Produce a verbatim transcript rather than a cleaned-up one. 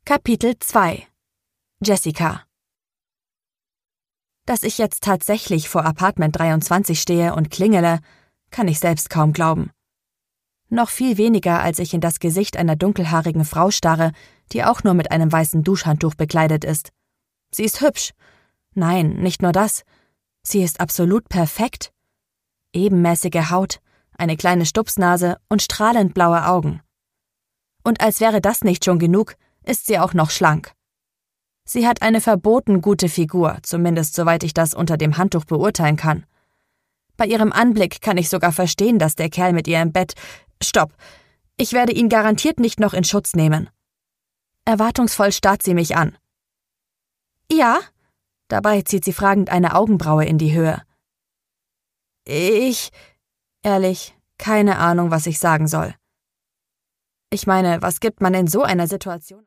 Kapitel zwei. Jessica. Dass ich jetzt tatsächlich vor Apartment dreiundzwanzig stehe und klingele, kann ich selbst kaum glauben. Noch viel weniger, als ich in das Gesicht einer dunkelhaarigen Frau starre, die auch nur mit einem weißen Duschhandtuch bekleidet ist. Sie ist hübsch. Nein, nicht nur das. Sie ist absolut perfekt. Ebenmäßige Haut, eine kleine Stupsnase und strahlend blaue Augen. Und als wäre das nicht schon genug, ist sie auch noch schlank. Sie hat eine verboten gute Figur, zumindest soweit ich das unter dem Handtuch beurteilen kann. Bei ihrem Anblick kann ich sogar verstehen, dass der Kerl mit ihr im Bett... Stopp! Ich werde ihn garantiert nicht noch in Schutz nehmen. Erwartungsvoll starrt sie mich an. Ja? Dabei zieht sie fragend eine Augenbraue in die Höhe. Ich... Ehrlich, keine Ahnung, was ich sagen soll. Ich meine, was gibt man in so einer Situation?